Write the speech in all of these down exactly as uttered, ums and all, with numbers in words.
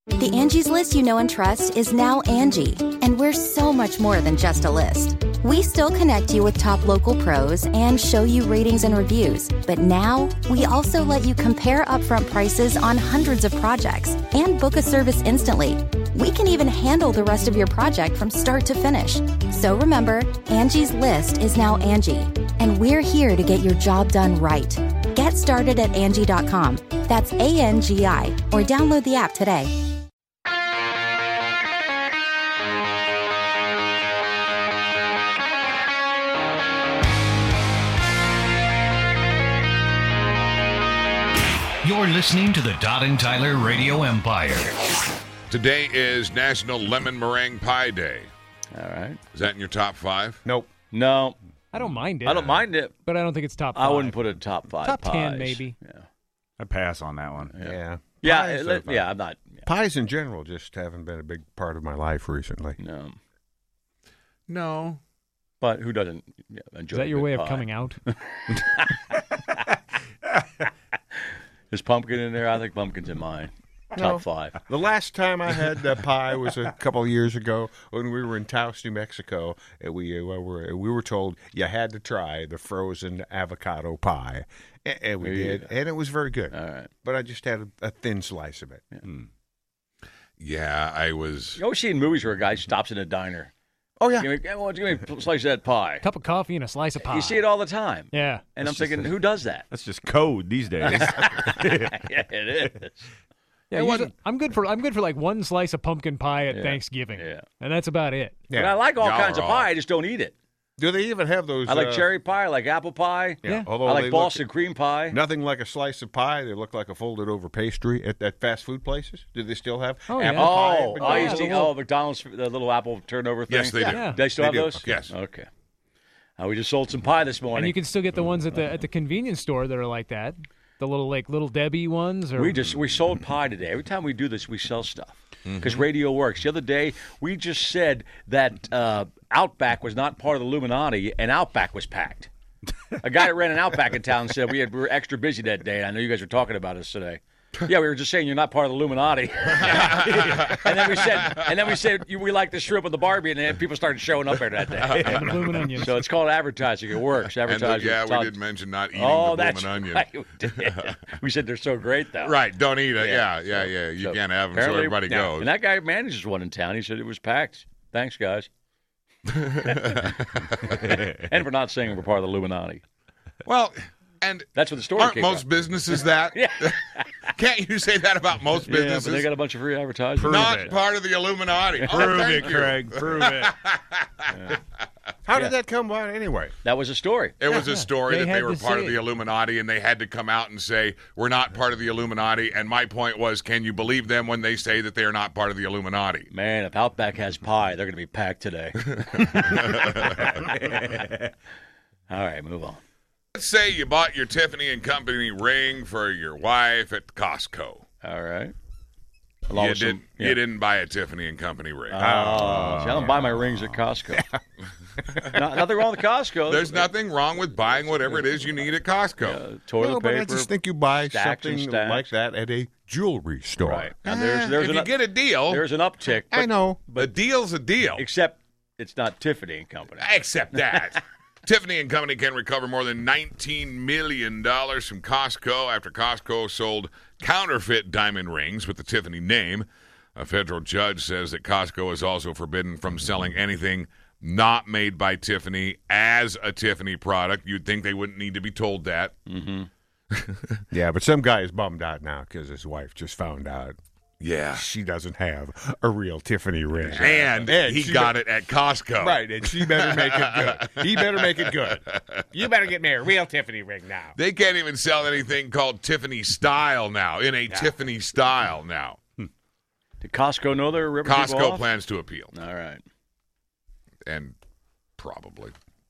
The Angie's List you know and trust is now Angie, and we're so much more than just a list. We still connect you with top local pros and show you ratings and reviews, but now we also let you compare upfront prices on hundreds of projects and book a service instantly. We can even handle the rest of your project from start to finish. So remember, Angie's List is now Angie, and we're here to get your job done right. Get started at Angie dot com. That's A N G I, or download the app today. You're listening to the Todd and Tyler Radio Empire. Today is National Lemon Meringue Pie Day. All right. Is that in your top five? Nope. No. I don't mind it. I don't mind it. But I don't think it's top five. I wouldn't put it top five. Top pies. ten, maybe. Yeah. I pass on that one. Yeah. Yeah, yeah, Pies it, are yeah I'm not. Yeah. Pies in general just haven't been a big part of my life recently. No. No. But who doesn't yeah, enjoy Is that your way pie? of coming out? There's pumpkin in there. I think pumpkin's in mine. Top No. five. The last time I had that pie was a couple of years ago when we were in Taos, New Mexico. And we uh, were we were told you had to try the frozen avocado pie, and, and we Yeah. did, and it was very good. All right. But I just had a, a thin slice of it. Yeah. Mm. Yeah, I was. You always see in movies where a guy stops in a diner. Oh yeah, Give me, give me a slice of that pie. Cup of coffee and a slice of pie. You see it all the time. Yeah. And I'm thinking, who does that? That's just code these days. Yeah, it is. Yeah, usually- I'm good for I'm good for like one slice of pumpkin pie at Yeah. Thanksgiving. Yeah. And that's about it. yeah. But I like all Y'all kinds are of all- pie. I just don't eat it. Do they even have those? I like uh, cherry pie. I like apple pie. Yeah. Yeah. Although I they like look Boston cream pie. nothing like a slice of pie. They look like a folded over pastry at, at fast food places. Do they still have Oh, yeah. apple pie? at Oh, I McDonald's? used to eat the little- oh McDonald's the little apple turnover thing. Yes, they do. Yeah. They still They have do. those? Yes. Okay. Uh, we just sold some pie this morning. And you can still get the ones at the at the convenience store that are like that. The little like little Debbie ones or We just we sold pie today. Every time we do this, we sell stuff because radio works. The other day, we just said that uh, Outback was not part of the Illuminati, and Outback was packed. A guy that ran an Outback in town said we had we were extra busy that day. I know you guys were talking about us today. Yeah, we were just saying you're not part of the Illuminati. and then we said, and then we said you, we like the shrimp and the Barbie, and then people started showing up there that day. and bloomin' onions. So it's called advertising. It works. And Advertising. the, yeah, Todd- we did mention not eating Oh, the that's bloomin' onion. right. We, did. We said they're so great, though. Right, don't eat it. Yeah, Yeah, yeah, so- yeah. You so can't have them, so apparently- everybody yeah. goes. And that guy manages one in town. He said it was packed. Thanks, guys. And for not saying we're part of the Illuminati. Well, and That's what the story aren't came most from. businesses that? Yeah. Can't you say that about most Yeah, businesses? but they got a bunch of free advertising. Not it. part of the Illuminati. Oh, Prove thank it, you. Craig. Prove it. How Yeah. did that come about anyway? That was a story. It was a story They that they had were to part of say the it. Illuminati, and they had to come out and say, we're not part of the Illuminati. And my point was, can you believe them when they say that they are not part of the Illuminati? Man, if Outback has pie, they're going to be packed today. All right, move on. Let's say you bought your Tiffany and Company ring for your wife at Costco. All right. Along You, with some- did, yeah. you didn't buy a Tiffany and Company ring. Oh, see, I don't buy my rings at Costco. No, nothing wrong with Costco. There's nothing wrong with buying whatever it is you need at Costco. Uh, toilet no, but paper. I just think you buy stacks and something stacks. like that at a jewelry store. Right. Now, there's, there's, if an, you get a deal, there's an uptick. But, I know. the deal's a deal. Except it's not Tiffany and Company. Except that. Tiffany and Company can recover more than nineteen million dollars from Costco after Costco sold counterfeit diamond rings with the Tiffany name. A federal judge says that Costco is also forbidden from selling anything not made by Tiffany as a Tiffany product. You'd think they wouldn't need to be told that. Mm-hmm. Yeah, but some guy is bummed out now because his wife just found out Yeah. she doesn't have a real Tiffany ring. And, And he she got be- it at Costco. Right, and she better make it good. He better make it good. You better get me a real Tiffany ring now. They can't even sell anything called Tiffany style now, in a Tiffany style now. Did Costco know they were ripping people Costco off? plans to appeal. All right. And probably.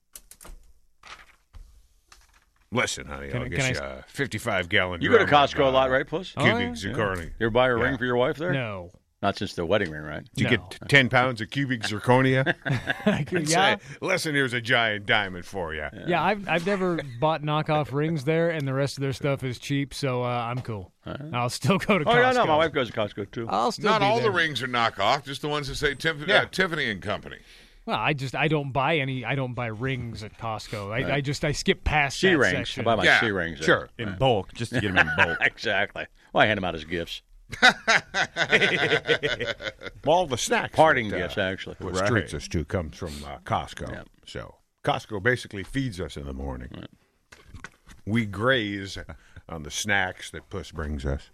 Listen, honey, Can I'll I- get can you I- a fifty-five gallon. You go to drum Costco of, a lot, uh, right, Puss? Oh, Cubic yeah. zirconia. You ever buy a ring Yeah. for your wife there? No. Not since the wedding ring, right? Do you No. get ten pounds of cubic zirconia? And yeah. say, listen, here's a giant diamond for you. Yeah, I've I've never bought knockoff rings there, and the rest of their stuff is cheap, so uh, I'm cool. I'll still go to Oh, Costco. yeah, no, my wife goes to Costco, too. I'll still Not be all there. the rings are knockoff, just the ones that say Tif- Yeah. uh, Tiffany and Company. Well, I just I don't buy any. I don't buy rings at Costco. I, I just I skip past C that rings. I section. buy my Yeah, C rings. there. Sure. In bulk, just to get them in bulk. Exactly. Well, I hand them out as gifts. All the snacks. Parting that, uh, gifts, actually. What Right. treats us to comes from uh, Costco. Yeah. So Costco basically feeds us in the morning. We graze on the snacks that Puss brings us.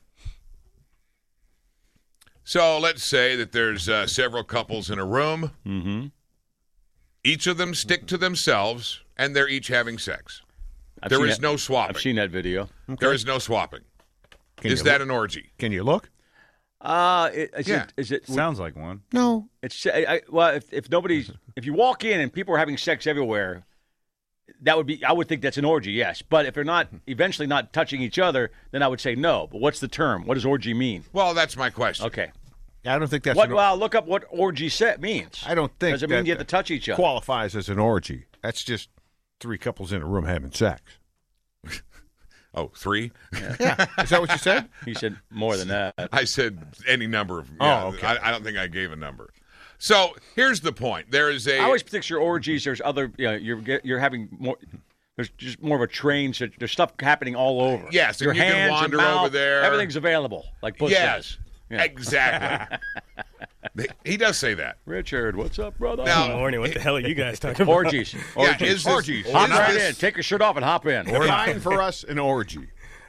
So let's say that there's uh, several couples in a room. Mm-hmm. Each of them stick to themselves, and they're each having sex. I've There seen is that- no swapping. I've seen that video. There is no swapping. Can is you that look? an orgy? Can you look? Uh, it, is Yeah. it? Is it? Sounds like one. No. It's I, I- well, if, if nobody's, if you walk in and people are having sex everywhere, that would be. I would think that's an orgy, yes. But if they're not, eventually not touching each other, then I would say no. But what's the term? What does orgy mean? Well, that's my question. Okay. I don't think that's What? an or- Well, look up what orgy set means. I don't think Does it mean that you have to touch each other? qualifies as an orgy. That's just three couples in a room having sex. Oh, three? Yeah. Is that what you said? He said more than that. I said any number of. Oh, Yeah, okay. I, I don't think I gave a number. So here's the point. There is a. I always picture orgies. There's other. You know, you're get- you're having more. There's just more of a train. So there's stuff happening all over. Yes, and your you can hands, wander your mouth, over there. Everything's available, like Puss yes, says. Yeah. exactly. He does say that. Richard, what's up, brother? Now- Good morning. What the hell are you guys talking about? Orgies. Yeah, Orgies. is this, Orgies. is Hop right this- in. Take your shirt off and hop in. Define for us an orgy.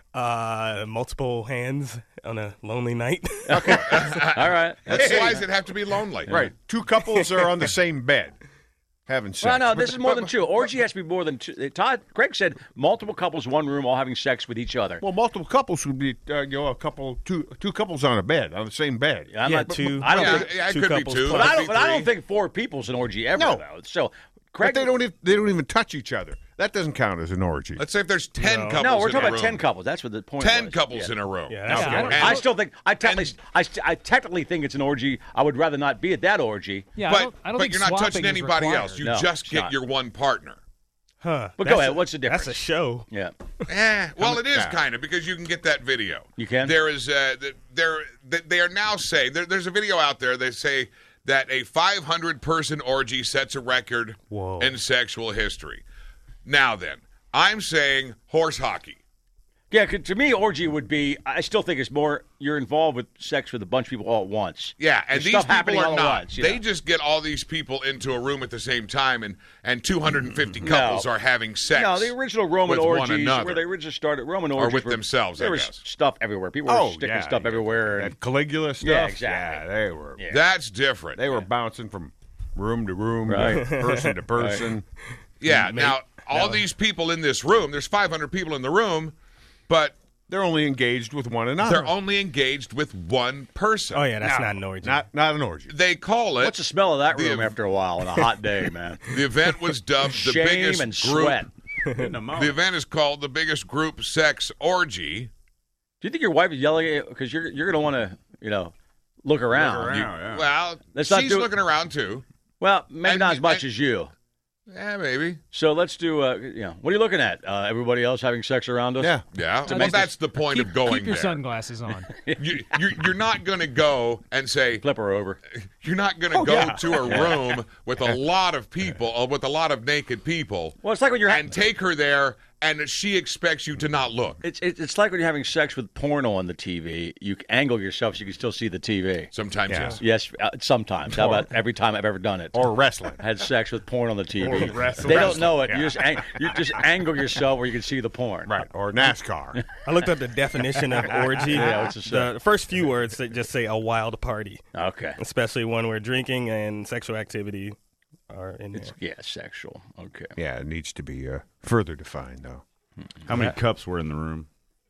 Uh, multiple hands on a lonely night. All right. That's why does it have to be lonely? Right. Two couples are on the same bed having sex. Well, no, this But- is more but- than two. Orgy has to be more than two. Todd, Craig said multiple couples, one room, all having sex with each other. Well, multiple couples would be, uh, you know, a couple, two, two couples on a bed on the same bed. I'm yeah, not two. I don't Yeah, think. yeah, it two could be couples two. plus- But it I could don't. be But I don't three. think four people's an orgy ever. No. Though. So, But Craig. they don't. Even, they don't even touch each other. That doesn't count as an orgy. Let's say if there's ten No. couples no, we're in talking a about room. ten couples. That's what the point. Ten was. couples Yeah. in a room. Yeah, that's Yeah, good. I don't- And- I still think I technically I, st- I technically think it's an orgy. I would rather not be at that orgy. Yeah, but I don't, I don't but think you're not swapping touching is anybody required. else. You No, just it's get not. your one partner. Huh. But go That's ahead, a- what's the difference? That's a show. Yeah. Eh, well, it is Yeah. kind of because you can get that video. You can? There is uh, th- there th- they are now saying there, there's a video out there. They say that a five hundred person orgy sets a record Whoa. in sexual history. Now then, I'm saying horse hockey. Yeah, 'cause to me, orgy would be. I still think it's more. You're involved with sex with a bunch of people all at once. Yeah, and There's these stuff people happening are all at not. once, you They know. just get all these people into a room at the same time, and, and two hundred fifty couples No. are having sex. No, the original Roman with one orgies, another. where they originally started, Roman Or orgies with were- themselves, I There was guess. stuff everywhere. People were Oh, sticking yeah, stuff you- everywhere. and- That Caligula stuff. Yeah, exactly. Yeah, they were. Yeah. That's different. They were bouncing from room to room, Right. person to person. Yeah. Now, all these people in this room, there's five hundred people in the room, but They're only engaged with one another. they're only engaged with one person. Oh yeah, that's No, not an orgy. Not not an orgy. They call it. What's the smell of that The- room after a while on a hot day, man? The event was dubbed the Shame biggest and group. sweat. The event is called the biggest group sex orgy. Do you think your wife is yelling at you because you're you're going to want to you know look around? around. You- Oh, yeah. Well, Let's not she's do it- looking around too. Well, maybe And- not as much and- as you. Yeah, maybe. So let's do. Uh, you know, what are you looking at? Uh, everybody else having sex around us? Yeah. Yeah. To Well, make that's the point Keep, of going keep your there. sunglasses on. You, you're, you're not going to go and say, Flip her over. you're not going to Oh, go yeah. to a room with a lot of people, or with a lot of naked people, Well, it's like when you're. Ha- and take her there, and she expects you to not look. it's it's it's like when you're having sex with porno on the T V. You angle yourself so you can still see the T V. Sometimes, Yeah. yes. Yes, uh, sometimes. How about every time I've ever done it? Or wrestling. I had sex with porn on the T V. wrestling. They don't know it. You just ang- you just angle yourself where you can see the porn. Right. Or NASCAR. I looked up the definition of orgy. Yeah, what's it say? The first few words that just say a wild party, Okay. especially one where drinking and sexual activity are in there. Yeah, sexual. Okay. Yeah, it needs to be uh, further defined, though. How many cups were in the room?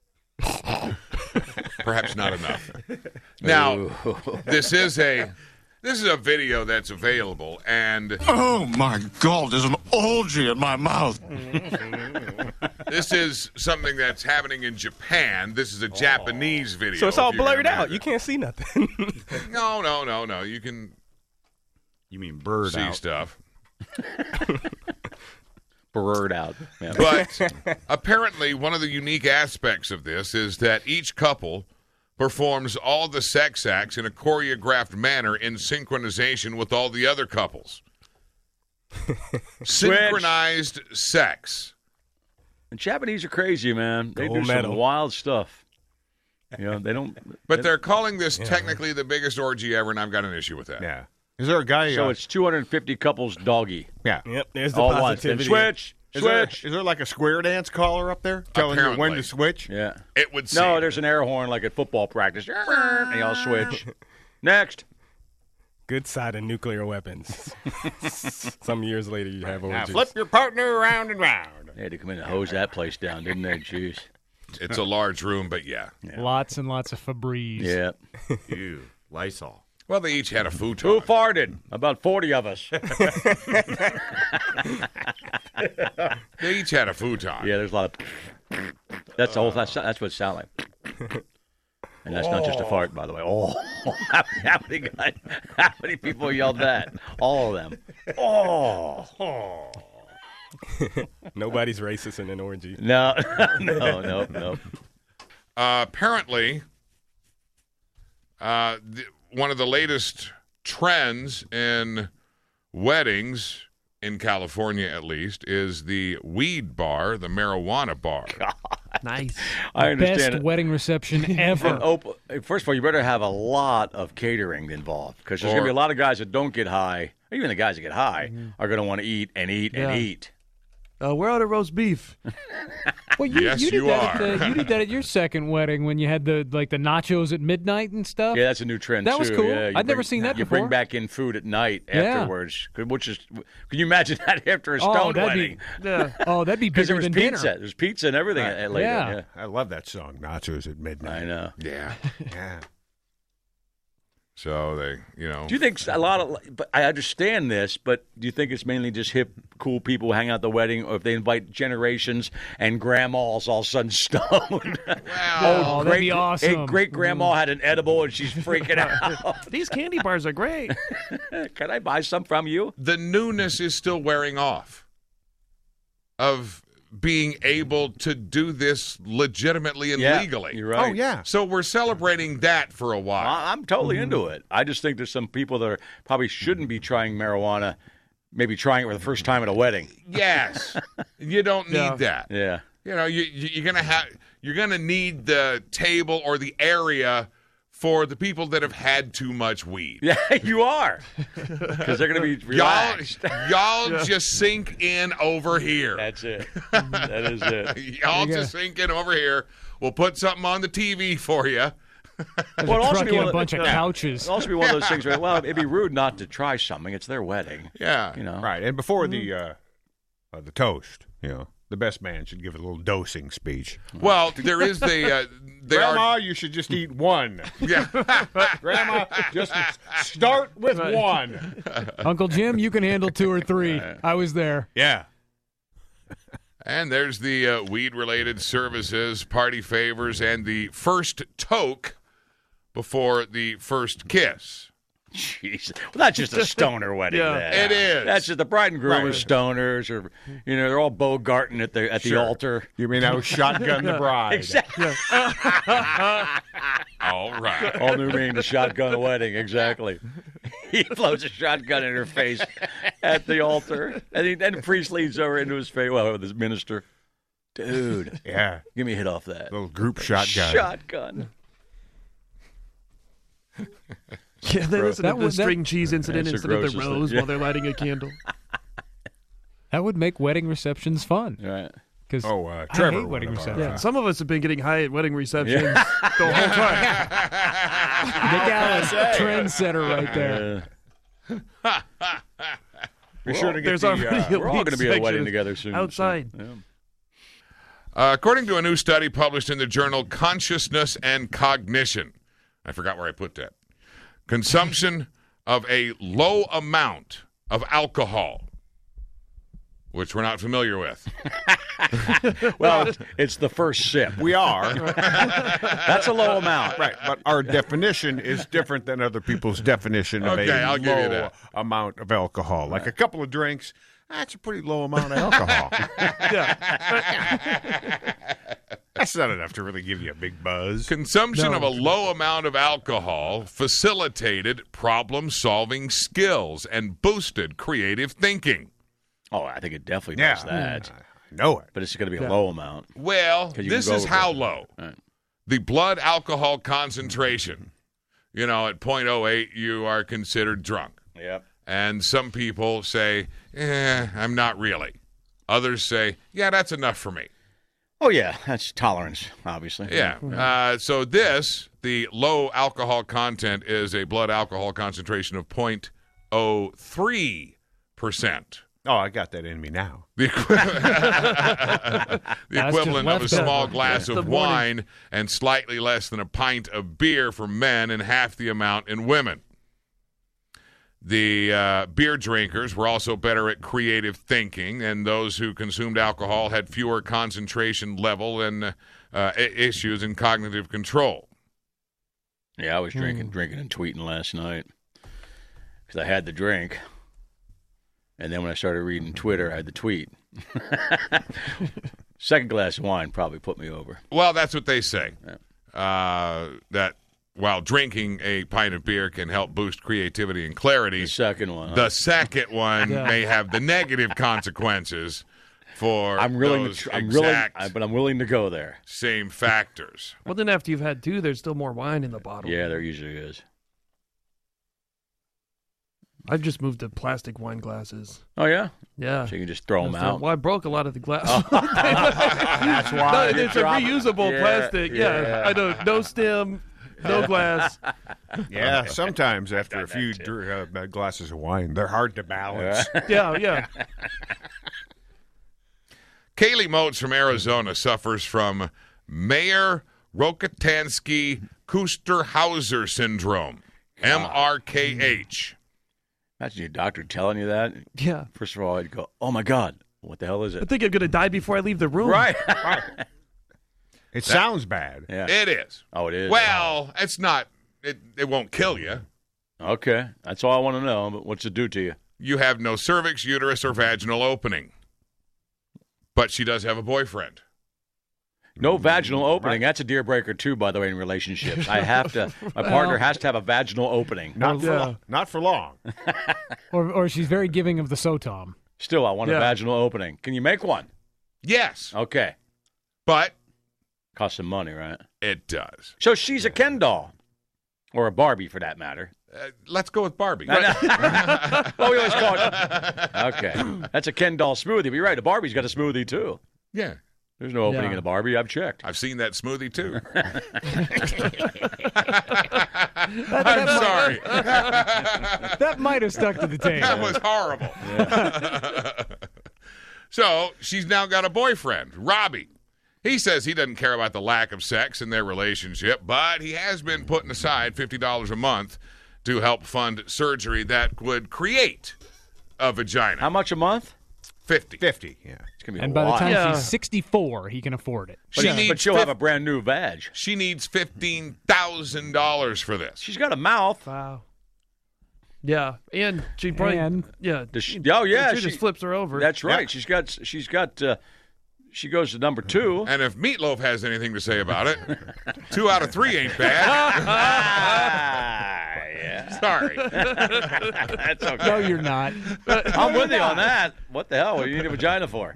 Perhaps not enough. Now, this is a this is a video that's available, and Oh my God, there's an orgy in my mouth. this is something that's happening in Japan. This is a Japanese video. So it's if all you can blurred out. imagine. You can't see nothing. No, no, no, no. You can You mean bird see out? stuff. Bird out. Yeah. But apparently, one of the unique aspects of this is that each couple performs all the sex acts in a choreographed manner in synchronization with all the other couples. Synchronized sex. And Japanese are crazy, man. They Gold do medal. some wild stuff. You know, they don't. But they're calling this technically the biggest orgy ever, and I've got an issue with that. Yeah. Is there a guy? So uh, it's two hundred fifty couples doggy. yeah. Yep, there's the All once. Then positivity. switch. Is there, Switch. is there like a square dance caller up there telling you when Apparently. to switch? Yeah. It would seem. No, there's an air horn like at football practice. And y'all switch. Next. Good side of nuclear weapons. Some years later, you have Now orgies. flip your partner around and round. They had to come in and hose that place down, didn't they? Jeez. It's a large room, but yeah. Lots and lots of Febreze. Yeah. Ew, Lysol. Well, they each had a Who futon. farted? About forty of us. They each had a futon. Yeah, there's a lot of. That's the whole. That's, that's what it sounds like. And that's not just a fart, by the way. Oh, how, how many guys, how many people yelled that? All of them. Oh, Nobody's racist in an orgy. no, no, no, no. Uh, apparently, uh, the, one of the latest trends in weddings, in California at least, is the weed bar, the marijuana bar. Nice. I understand Best it. wedding reception ever. Op- First of all, you better have a lot of catering involved because there's going to be a lot of guys that don't get high. Even the guys that get high are going to want to eat and eat Yeah. and eat. Uh, where are the roast beef? Well, you, Yes, you did you that are. At the, you did that at your second wedding when you had the like the nachos at midnight and stuff. Yeah, that's a new trend. That was too. cool. Yeah, you I'd never bring- seen that You before. bring back in food at night Yeah. afterwards, which is. Can you imagine that after a Oh, stone that'd wedding? be Yeah. oh, that'd be Because bigger there was than pizza. dinner. There's pizza and everything at, later. Yeah. Yeah. I love that song, Nachos at Midnight. I know. Yeah. Yeah. So they, you know. Do you think a lot of? But I understand this, but do you think it's mainly just hip, cool people who hang out at the wedding, or if they invite generations and grandmas all of a sudden stoned? Oh, that'd be awesome. Great grandma had an edible and she's freaking out. These candy bars are great. Can I buy some from you? The newness is still wearing off of being able to do this legitimately and Yeah, legally. you're right. Oh, yeah. So we're celebrating that for a while. I- I'm totally into it. I just think there's some people that are, probably shouldn't be trying marijuana, maybe trying it for the first time at a wedding. Yes. You don't need Yeah. that. Yeah. You know, you, you, you're gonna have you're gonna need the table or the area for the people that have had too much weed. Yeah, you are. Because they're going to be Y'all, relaxed. y'all just sink in over here. That's it. That is it. Y'all just sink in over here. We'll put something on the T V for you. Well, it'll also Truck be in one a of, bunch of yeah. couches. It'll also be one of those things where, well, it'd be rude not to try something. It's their wedding. Yeah. You know. Right. And before the uh, uh, the toast, you know, the best man should give a little dosing speech. Well, there is the uh, they Grandma, are you should just eat one. yeah. Grandma, just start with one. Uncle Jim, you can handle two or three. I was there. Yeah. And there's the uh, weed-related services, party favors, and the first toke before the first kiss. Jeez. Well, that's just a stoner wedding. Yeah. then. It is. That's just the bride and groom Right. are stoners, or you know, they're all bogarting at the at the Sure. altar. You mean I was shotgun the bride? Exactly. All right. All new meaning to shotgun a wedding. Exactly. He blows a shotgun in her face at the altar, and he, and the priest leans over into his face. Well, with his minister, dude, Yeah. give me a hit off that Little group shotgun. shotgun. Yeah, they listen That to the was- that- string cheese incident That's the instead of the grossest thing. rose Yeah. while they're lighting a candle. That would make wedding receptions fun. Right. Because Oh, uh, I Trevor. hate wedding one of our, receptions. Yeah, some of us have been getting high at wedding receptions the whole time. Nick Allen, trendsetter right there. Be sure to get There's the, already uh, a We're all lead going to be at a wedding section together soon. so, outside. yeah. Uh, according to a new study published in the journal Consciousness and Cognition, I forgot where I put that, consumption of a low amount of alcohol, which we're not familiar with. Well, it's the first sip. We are. That's a low amount. Right, but our definition is different than other people's definition of Okay, a I'll low give you that. amount of alcohol. Like a couple of drinks, That's a pretty low amount of alcohol. Yeah. That's not enough to really give you a big buzz. Consumption No. of a low amount of alcohol facilitated problem-solving skills and boosted creative thinking. Oh, I think it definitely Yeah. does that. I know it. But it's going to be a Yeah. low amount. Well, 'Cause you this can go is over how it. low. Right. The blood alcohol concentration. You know, at point oh eight, you are considered drunk. Yep. And some people say, eh, I'm not really. Others say, yeah, that's enough for me. Oh, yeah. That's tolerance, obviously. Yeah. Uh, so this, the low alcohol content, is a blood alcohol concentration of zero point zero three percent. Oh, I got that in me now. The, equi- the That's equivalent of a just left small over. glass Yeah. of The morning. wine and slightly less than a pint of beer for men and half the amount in women. The uh, beer drinkers were also better at creative thinking, and those who consumed alcohol had fewer concentration level and uh, uh, issues in cognitive control. Yeah, I was drinking, drinking and tweeting last night because I had the drink. And then when I started reading Twitter, I had the tweet. Second glass of wine probably put me over. Well, that's what they say. Uh, that while drinking a pint of beer can help boost creativity and clarity, The second one. huh? the second one Yeah. may have the negative consequences for I'm willing those to. Tr- I'm willing, exact I, but I'm willing to go there. same factors. Well, then after you've had two, there's still more wine in the bottle. Yeah, there usually is. I've just moved to plastic wine glasses. Oh yeah, Yeah. so you can just throw them That's the- out. Well, I broke a lot of the glass. That's no, why it's a reusable Yeah, plastic. Yeah, yeah. I know. No stem, no glass. Yeah, sometimes after a few dr- uh, glasses of wine, they're hard to balance. Yeah, yeah. Kaylee Motes from Arizona suffers from Mayer Rokitansky Kusterhauser syndrome, M R K H. Imagine your doctor telling you that. Yeah. First of all, I'd go, "Oh my God, what the hell is I it?" think I'm going to die before I leave the room. Right. It sounds bad. Yeah. It is. Oh, it is. Well, it's not. It, it won't kill you. Okay, that's all I want to know. But what's it do to you? You have no cervix, uterus, or vaginal opening. But she does have a boyfriend. No vaginal opening. That's a deal breaker too, by the way, in relationships. I have to. My partner has to have a vaginal opening. Not for Yeah. long. Not for long. Or, or she's very giving of the Sotom. Still, I want a Yeah. vaginal opening. Can you make one? Yes, Okay, but costs some money, right? it does. So she's a Ken doll, or a Barbie, for that matter. Uh, let's go with Barbie. Well, we always call it. Okay, that's a Ken doll smoothie. But you're right. A Barbie's got a smoothie too. Yeah, There's no opening Yeah. in a Barbie. I've checked. I've seen that smoothie too. I'm sorry. That might have stuck to the tape. That was horrible. So she's now got a boyfriend, Robbie. He says he doesn't care about the lack of sex in their relationship, but he has been putting aside fifty dollars a month to help fund surgery that would create a vagina. How much a month? fifty. Fifty, yeah. It's gonna be And a by the lot. time Yeah. she's sixty-four, he can afford it. but, She but needs she'll fif- have a brand new vag. She needs fifteen thousand dollars for this. She's got a mouth. Wow. Yeah, and she probably And- yeah. Does she- oh, yeah, she, she- just flips her over. That's right. Yeah. She's got. She's got. Uh, she goes to number two. And if Meatloaf has anything to say about it, two out of three ain't bad. ah, yeah. Sorry. That's okay. No, you're not. I'm with you on that. What the hell? What do you need a vagina for?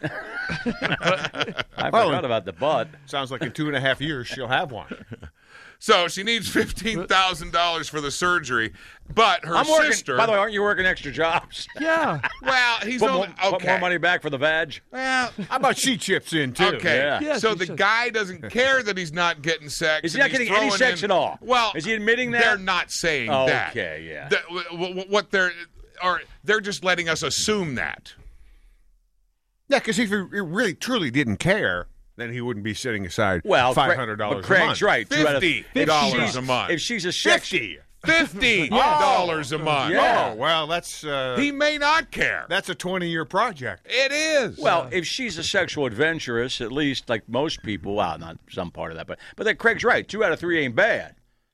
I forgot about the butt. Sounds like in two and a half years she'll have one. So she needs fifteen thousand dollars for the surgery, but her I'm working. sister. By the way, aren't you working extra jobs? yeah. well, he's Put only more, okay. put more money back for the vag. Well, How about she chips in too? okay. Yeah. Yeah, so she the should. guy doesn't care that he's not getting sex. Is he and not he's getting any throwing sex in- at all? Well, Is he admitting that? They're not saying Oh, that. okay, yeah. The- w- w- what they're or they're just letting us assume that. Yeah, because if he really truly didn't care, then he wouldn't be setting aside Well, five hundred dollars But Craig's a month. right. Two out of- Fifty if dollars she's- a month. If she's a sex, Fifty. Fifty dollars a month. Yeah. Oh well, that's uh, He may not care. that's a twenty-year project. It is. well, if she's a sexual adventurous, at least like most people, well, not some part of that, but but then Craig's right. Two out of three ain't bad.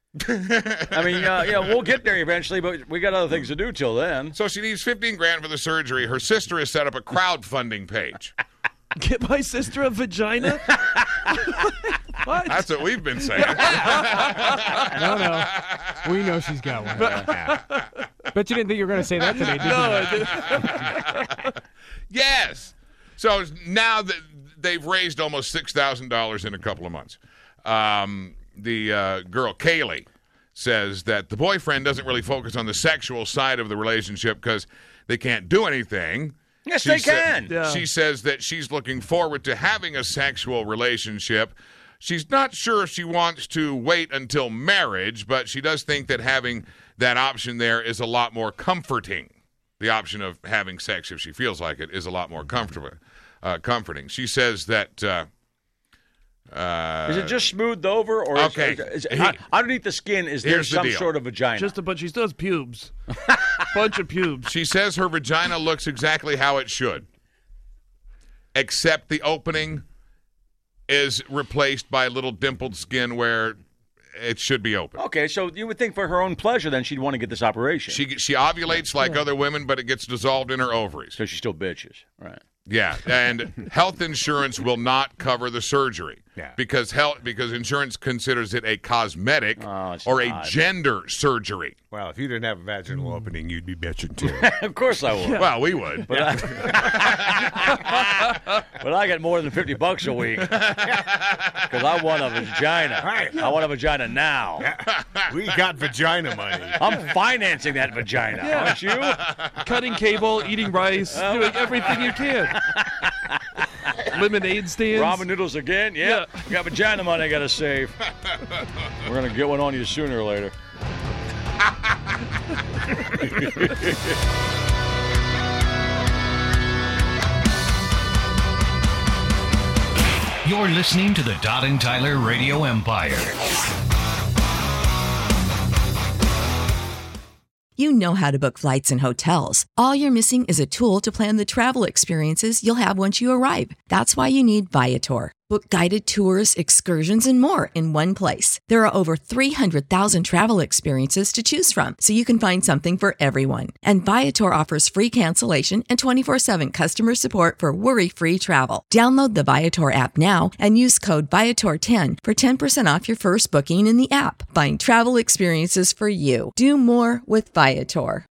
I mean, uh, yeah, we'll get there eventually, but we got other things to do till then. So she needs fifteen grand for the surgery. Her sister has set up a crowdfunding page. Get my sister a vagina? What? That's what we've been saying. No, no. We know she's got one. Bet you didn't think you were going to say that today, did you? No, Yes. So now that they've raised almost six thousand dollars in a couple of months. Um, the uh, girl, Kaylee, says that the boyfriend doesn't really focus on the sexual side of the relationship because they can't do anything. Yes, She they sa- can. Yeah. She says that she's looking forward to having a sexual relationship. She's not sure if she wants to wait until marriage, but she does think that having that option there is a lot more comforting. The option of having sex, if she feels like it, is a lot more comfortable, uh, comforting. She says that... Uh, uh, Is it just smoothed over, or Okay. is, is, is, He- underneath the skin? Is there Here's the some deal. sort of vagina? just a bunch. She still has pubes. Bunch of pubes. She says her vagina looks exactly how it should, except the opening is replaced by little dimpled skin where it should be open. Okay, so you would think for her own pleasure, then she'd want to get this operation. She she ovulates like other women, but it gets dissolved in her ovaries. So she still bitches, right? Yeah, and health insurance will not cover the surgery. Yeah. Because health because insurance considers it a cosmetic Oh, it's or not. a gender surgery. Well, if you didn't have a vaginal opening, you'd be bitching too. Of course I would. Well, we would. But, I, but I get more than fifty bucks a week because I want a vagina. Right. I want a vagina now. We got vagina money. I'm financing that vagina, aren't you? Cutting cable, eating rice, doing everything you can. Lemonade stands. Ramen noodles again? Yeah. Yeah. We got vagina money I got to save. We're going to get one on you sooner or later. You're listening to the Todd and Tyler Radio Empire. You know how to book flights and hotels. All you're missing is a tool to plan the travel experiences you'll have once you arrive. That's why you need Viator. Book guided tours, excursions, and more in one place. There are over three hundred thousand travel experiences to choose from, so you can find something for everyone. And Viator offers free cancellation and twenty-four seven customer support for worry-free travel. Download the Viator app now and use code Viator ten for ten percent off your first booking in the app. Find travel experiences for you. Do more with Viator.